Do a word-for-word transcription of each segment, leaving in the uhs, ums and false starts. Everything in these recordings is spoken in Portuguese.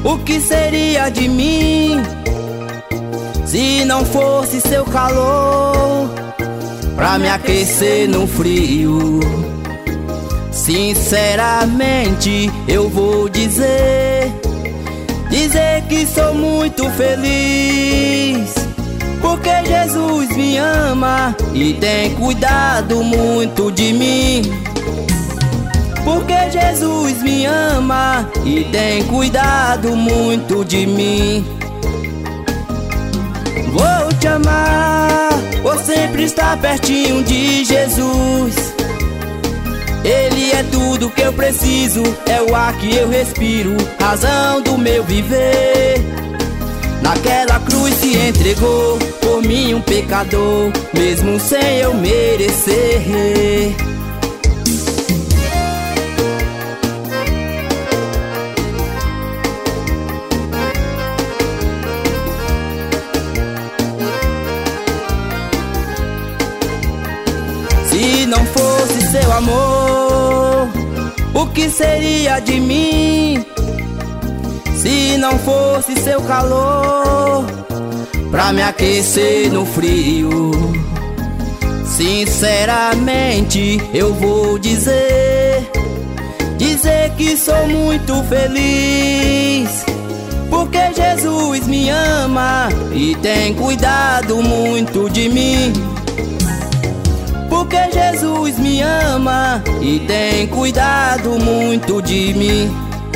O que seria de mim se não fosse seu calor pra me aquecer no frio? Sinceramente eu vou dizer, dizer que sou muito feliz, porque Jesus me ama e tem cuidado muito de mim. Porque Jesus me ama e tem cuidado muito de mim. Vou te amar, vou sempre estar pertinho de Jesus. Ele é tudo que eu preciso, é o ar que eu respiro, razão do meu viver. Naquela cruz se entregou por mim, um pecador, mesmo sem eu merecer. Se não fosse seu amor, o que seria de mim? Se não fosse seu calor pra me aquecer no frio? Sinceramente eu vou dizer, dizer que sou muito feliz, porque Jesus me ama e tem cuidado muito de mim. Porque Jesus me ama e tem cuidado muito de mim.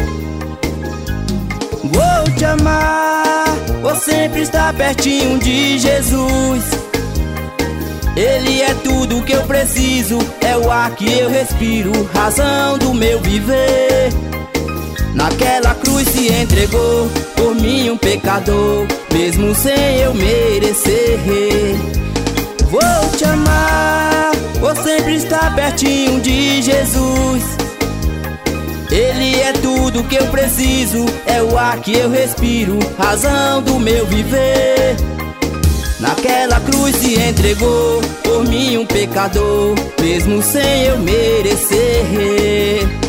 Vou te amar, vou sempre estar pertinho de Jesus. Ele é tudo que eu preciso, é o ar que eu respiro, razão do meu viver. Naquela cruz se entregou por mim, um pecador, mesmo sem eu merecer. Vou te amar, vou sempre estar pertinho de Jesus. Ele é tudo que eu preciso, é o ar que eu respiro, razão do meu viver. Naquela cruz se entregou por mim, um pecador, mesmo sem eu merecer.